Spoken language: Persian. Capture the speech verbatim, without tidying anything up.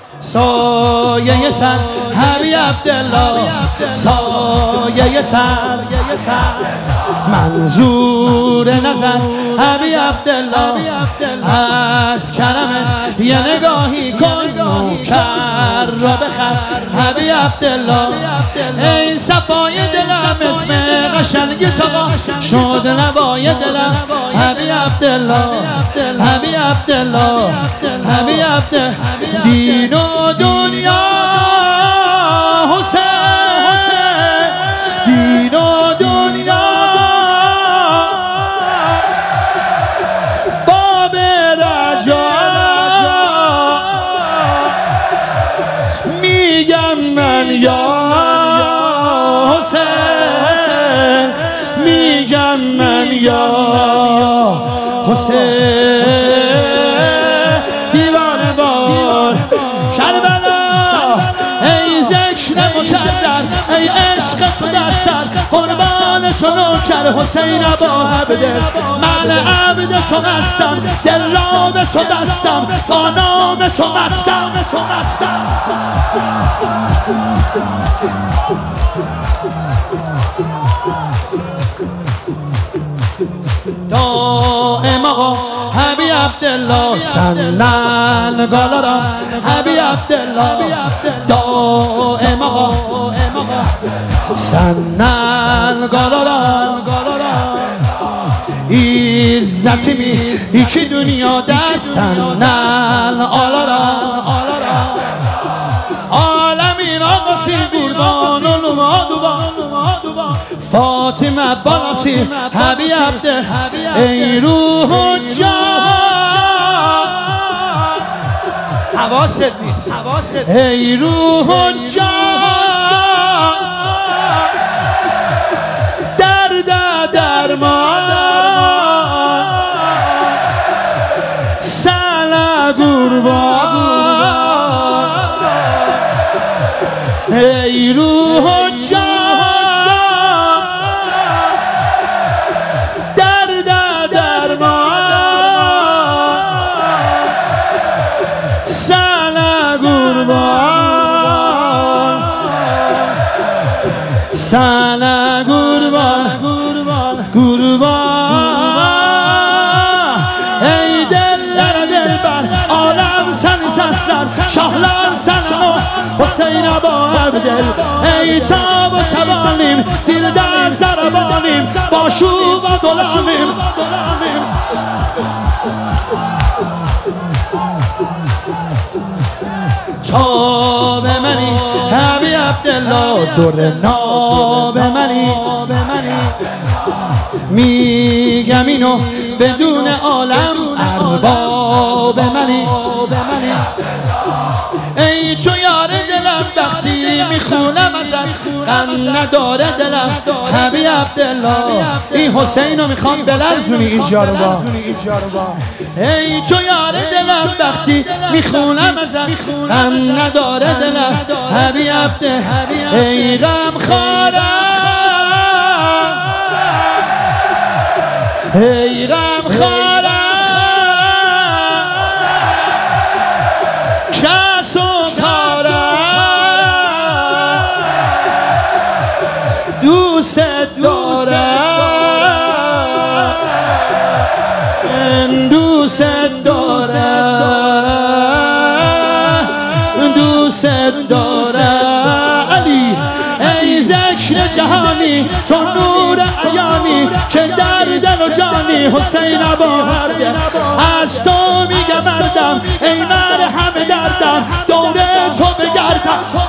سایه سر حبیب عبدالله، سایه سر منظور نظر حبیب عبدالله، از کرمت یه نگاهی کن نوکر را بخر حبیب عبدالله. ای صفای دلم اسم قشنگی تا شد نوای دلم حبیب عبدالله، حبیب عبدالله، حبیب عبدالله. دین و دنیا حسین، دین و دنیا باب رجا، میگم من یا حسین، میگم من یا حسین. دیوانه بار کربلا، ای ذکر مکرر، ای عشق تو در سر، قربان تو نوکر حسین ابا عبدل. من عبد تو هستم، دل را به تو بستم، با نام تو مستم. دائم آقا حبیب عبدالله، سنن گالارا حبیب عبدالله. دائم آقا سنن گالارا، عزتی می یکی دنیا در سنن آلارا. عالمین آقا سی قربان و نمادوبا، فاطمه باناسی حبیب عبده. ای روح و جان حواست نیست، ای روح و جان درد درمان سل قربان. ای روح و جان سنه قربان قربان. ای دلر دلبر عالم سن سستر، شاهلان سنمو حسین ابا عبدل. ای تاب و تبانیم، دل در زربانیم، با شوق و دلانیم. تاب منی حبیب عبدالله، دور ناب منی. میگم اینو بدون عالم ارباب منی. ای تو یار دلم وقتی میخونم ازت غم نداره دلم حبیب عبدالله. این حسینو میخوام بلرزونی اینجا رو با. ای تو یار دلم وقتی میخونم ازت غم نداره دلم حبیب عبدالله. ای غم خارم، ای غم خارم، کس و کارم دوست دارم، دوست دارم، دوست دارم. علی ای ذکر جهانی، تو نور عیانی که در دل و جانی حسین ابا عبده. از تو میگم مردم، ای مرهم دردم، دور تو بگردم.